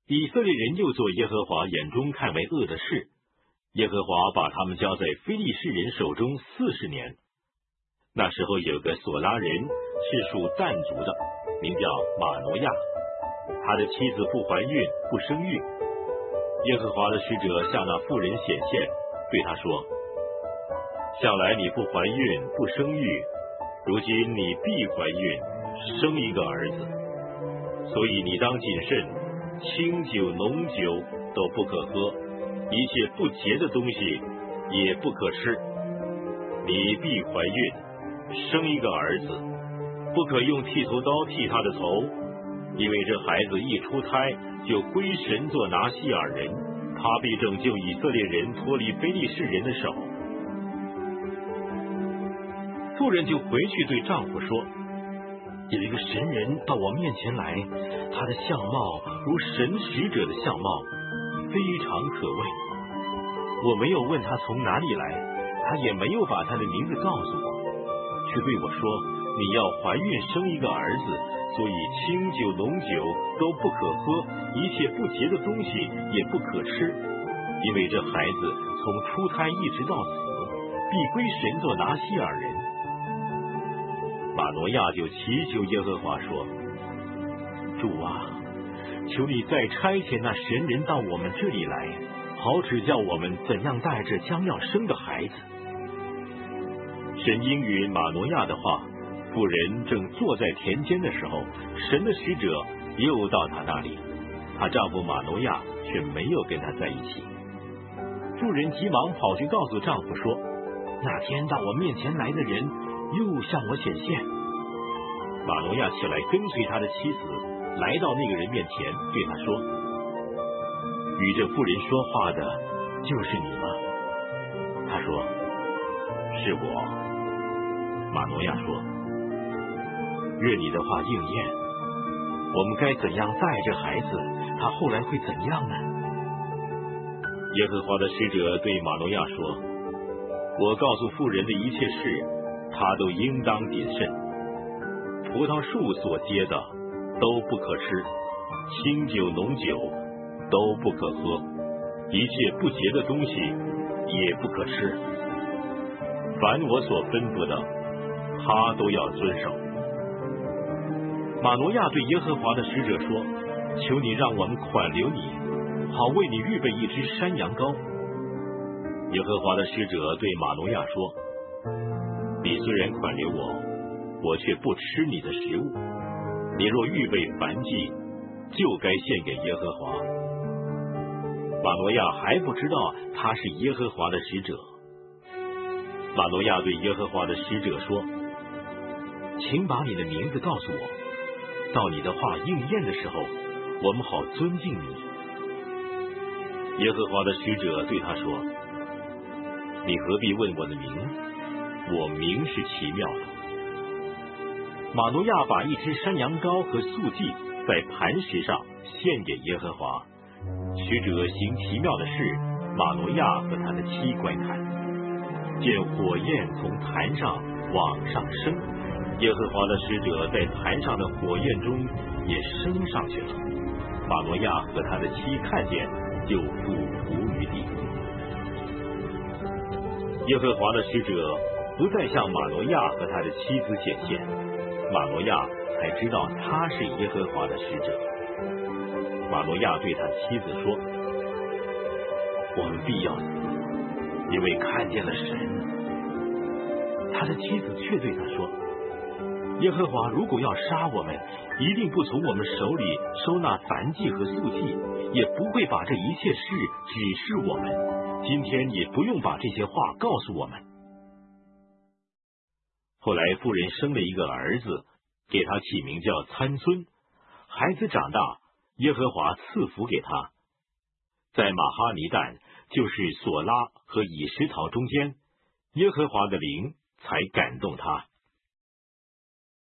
以色列人又做耶和华眼中看为恶的事，耶和华把他们交在非利士人手中40年。那时候有个索拉人，是属但族的，名叫马挪亚，他的妻子不怀孕不生育。耶和华的使者向那妇人显现，对他说：向来你不怀孕不生育，如今你必怀孕生一个儿子，所以你当谨慎，清酒浓酒都不可喝，一切不洁的东西也不可吃。你必怀孕生一个儿子，不可用剃头刀剃他的头，因为这孩子一出胎就归神做拿西尔人，他必拯救以色列人脱离非利士人的手。妇人就回去对丈夫说：有一个神人到我面前来，他的相貌如神使者的相貌，非常可畏。我没有问他从哪里来，他也没有把他的名字告诉我，却对我说：你要怀孕生一个儿子，所以清酒浓酒都不可喝，一切不洁的东西也不可吃，因为这孩子从出胎一直到死，必归神做拿西尔人。马挪亚就祈求耶和华说：主啊，求你再差遣那神人到我们这里来，好指教我们怎样带着将要生的孩子。神应允马挪亚的话，妇人正坐在田间的时候，神的使者又到她那里，她丈夫马挪亚却没有跟她在一起。妇人急忙跑去告诉丈夫说：那天到我面前来的人又向我显现。马挪亚起来跟随他的妻子，来到那个人面前，对他说：与这妇人说话的就是你吗？他说：是我。马挪亚说：愿你的话应验，我们该怎样带着孩子，他后来会怎样呢？耶和华的使者对马挪亚说：我告诉妇人的一切事，他都应当谨慎。葡萄树所结的都不可吃，清酒浓酒都不可喝，一切不洁的东西也不可吃。凡我所吩咐的，他都要遵守。马挪亚对耶和华的使者说：求你让我们款留你，好为你预备一只山羊羔。耶和华的使者对马挪亚说：你虽然款留我，我却不吃你的食物。你若预备燔祭，就该献给耶和华。马挪亚还不知道他是耶和华的使者。马挪亚对耶和华的使者说：请把你的名字告诉我，到你的话应验的时候，我们好尊敬你。耶和华的使者对他说：你何必问我的名？我名是奇妙的。马挪亚把一只山羊羔和素祭在磐石上献给耶和华。使者行奇妙的事，马挪亚和他的妻观看，见火焰从坛上往上升，耶和华的使者在坛上的火焰中也升上去了。马挪亚和他的妻看见，就俯伏于地。耶和华的使者不再向马挪亚和他的妻子显现，马挪亚才知道他是耶和华的使者。马挪亚对他妻子说：我们必要死，因为看见了神。他的妻子却对他说：耶和华如果要杀我们，一定不从我们手里收纳燔祭和素祭，也不会把这一切事指示我们，今天也不用把这些话告诉我们。后来妇人生了一个儿子，给他起名叫参孙。孩子长大，耶和华赐福给他。在马哈尼旦，就是索拉和以实陶中间，耶和华的灵才感动他。